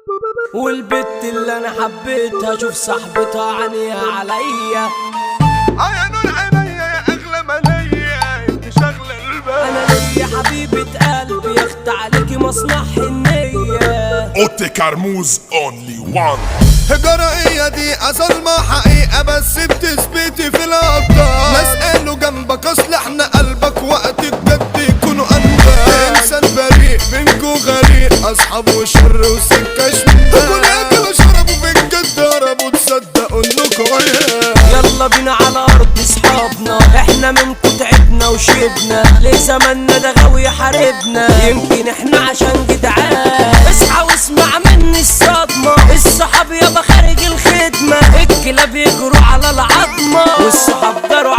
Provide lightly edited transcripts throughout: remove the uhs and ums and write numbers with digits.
والبت اللي انا حبيتها شوف صاحبتها عينيها عليا. يا نور عينيا يا اغلى منية انت شغلة البال. انا ليا حبيبة قلبي يخت عليكي مصنع حنية. اوتي كرموز اونلي وان. الجرائية دي ظلمة حقيقة بس بتثبتي في الابطال. ناس قالوا جنبك اصل احنا قلبك وقت الجد يكونوا انبال. انسان بريء بينكو غريق اصحاب وشر وسكة شمال. كل اكلوا شربوا في الجد هربوا تصدقوا انكوا عيال. يلا بينا على ارض اصحابنا احنا منكو تعبنا وشبنا. ليه زماننا ده غاوي يحاربنا يمكن احنا عشان جدعان. اصحى واسمع مني الصدمة الصحاب يابا خارج الخدمة. الكلاب يجروا على العظمة والصحاب جروا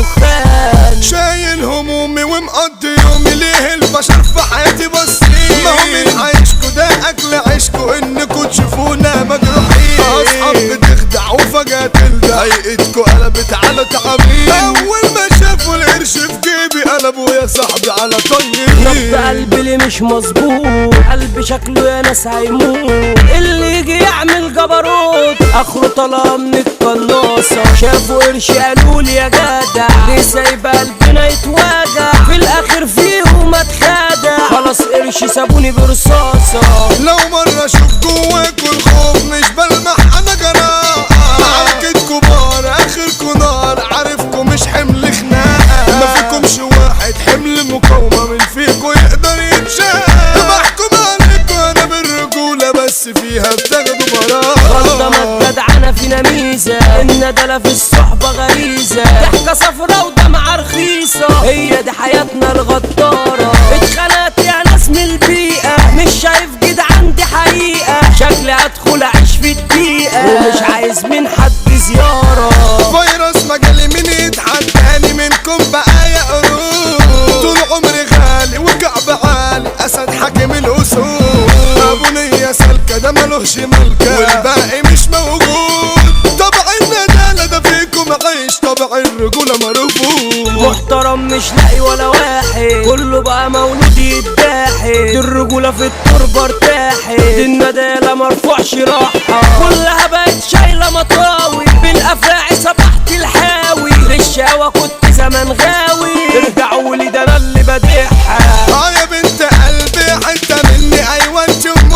عالدخان. شايل همومي ومقضي يومي ليه البشر في حياتي بصين. ما هو مين عايشكو ده اكل عيشكو انكو تشوفونا مجروحين. اصحاب بتخدع وفجأة تلدع هيئتكو قلبت على تعابين. اول ما شافوا القرش في جيبي قلبوا يا صاحبي على طيب. نبض قلبي اللي مش مظبوط قلبي شكله يا ناس هيموت. اللي يجي يعمل جبروت اخره طالع من القناصة. شافوا قرش قالولي يا جدع ليه سايب قلبنا يتواجع. في الاخر فيهم اتخادع خلاص قرش سابوني برصاصة. لو مرة اشوف جواكوا الخوف مش بلمح انا جراء. عركتكوا بار اخركوا نار عارفكوا مش حمل خناقة. ما فيكمش واحد حمل مقاومة من فيكوا يقدر يتشاق. بحكم عليكوا انا بالرجولة بس فيها بتاخدوا براءة. غلطة ما الجدعنة فينا ميزة الندلة في الصحبة غريزة. ضحكة صفرا ودمعة رخيصة هي دي حياتنا الغدارة. اتخلقت يا ناس من البيئة مش شايف جد عندي حقيقة. شكلي هدخل اعيش في الدقيقة ومش عايز من حد زيارة. فيروس مجالي مين يتحداني منكم بقى يا قرود. طول عمري غالي وكعب عالي اسد حاكم الاسود. ابو نية سالكة ده ملوش ملكة والباقي مش موجود. طبع الندالة ده فيكم عيش طبع الرجولة مرفوض. محترم مش لاقي ولا واحد كله بقى مولود يتضاحك. دي الرجولة في التربة ارتاحت. دي الندالة مرفوعش راحة كلها بقت شايلة مطاوي. بالافاعي صبحت الحاوي للشاوى كنت زمان غاوي. ارجعولي ده انا اللي بديحها. يا بنت قلبي حتة مني ايوه انت ام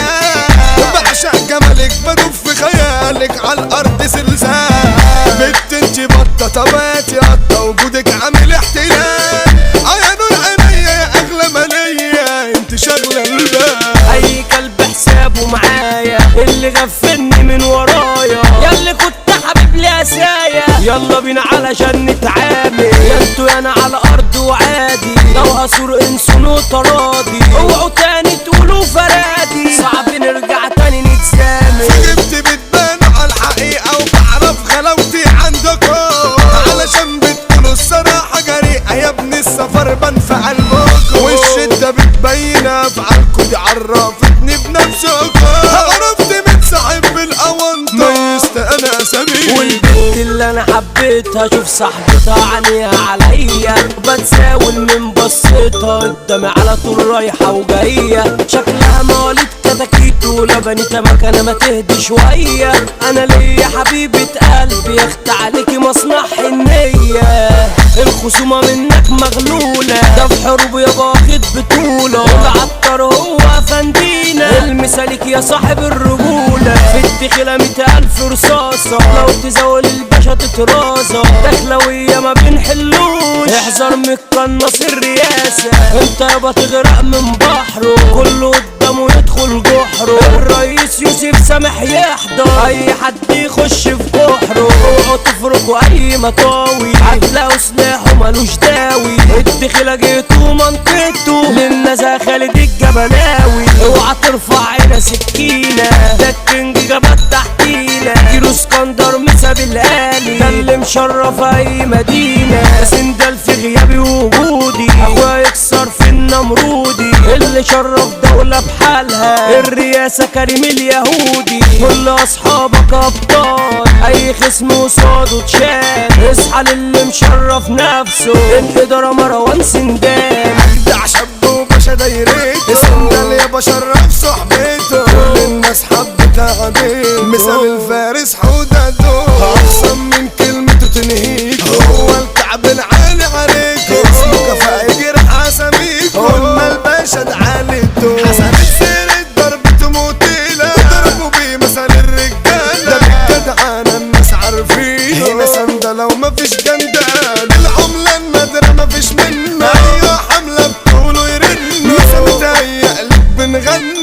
العيال. بعشق جمالك بدوب في خيالك على الارض زلزال. بنت انت بطة طباتي قطة وجودك عامل احتلال. يا نور عينيا يا اغلى منية انت شغلة البال. اي كلب حسابه معايا اللي غفلني من ورايا. ياللي كنت حبيب لي قسايا يلا بينا علشان نتعامل. يا انتوا يا انا على ارض وعادي لو هصور انسوا نقطة راضي. اوعوا تاني تقولوا فرادي صعب نرجع تاني نتسامل. جبت بتبان على الحقيقة وبعرف غلاوتي عندكم. علشان بتكونوا الصراحة جريئة يا ابن السفر بان في قلبكم. والشدة بتبين افعالكم دي عرفتني بنفسكم. عرفت من صاحب الاونطة ميزت انا اسامي. والبنت اللي انا حبيتها شوف صاحبتها عينيها عليا. بتساول من بصيتها قدامي على طول رايحة وجاية. شكلها مواليد كتاكيت ولبني تمكنة ما تهدي شوية. انا ليا حبيبة قلبي يخت عليكي مصنع حنية. الخصومة منك مغلولة ده في حروب يابا واخد بطولة. العطار هو فندينا المثاليك يا صاحب الرجولة. في الدخلة 100,000 رصاصة لو تزاول الباشا تترازة. دخلوية ما بنحلوش احذر من القناص الرياسة. انت يابا تغرق من بحره كله قدامه يدخل جحره. الرئيس يوسف سامح يحضر اي حد يخش في جحره. اوعوا تفرقوا اي مطاوي هتلاقوا سلاحه ملوش داوي. الدخلة جيتوا منطقته للنزا خالد الجبلاوي. اوعى ترفع عينا سكينة ده الكينج جابت تحتينا. كيلو اسكندر مسا بالآلي ده اللي مشرف اي مدينة. سندال في غيابي ووجودي اخويا يكسر في النمرودي. اللي شرف دولة بحالها الرئاسة كريم اليهودي. كل اصحابك ابطال اي خصم قصاده تشال. اصحى للي مشرف نفسه الادارة مروان سندان. اجدع شاب وباشا دايرته سندال يا بشرف صحبته. كل الناس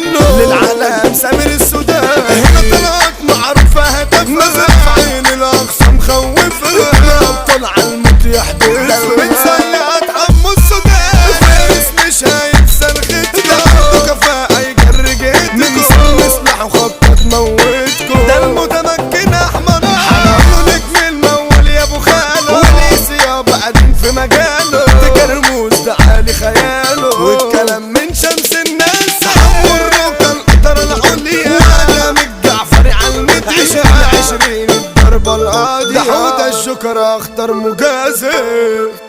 كله للعالم سامر السودان. هنا طلعت معروفة هدف مزرعة عين الأقصى مخوفة طلع الموت يحدث متسيد عمو السودان فارس مش هينسى الختة كفاءة يجري جيتكم من سلاح وخطة تموتكم ده المتمكن أحمد حنانه نجم المول يا أبو خالو وليس يابا قاعدين في مجاله تجرموس ده عالي خياله والكلام من شمس الناس حمو الركن القطر العليا وأدم الجعفري عالمدية 20 الضربة القاضية ده حوده الشكر أخطر مجازف.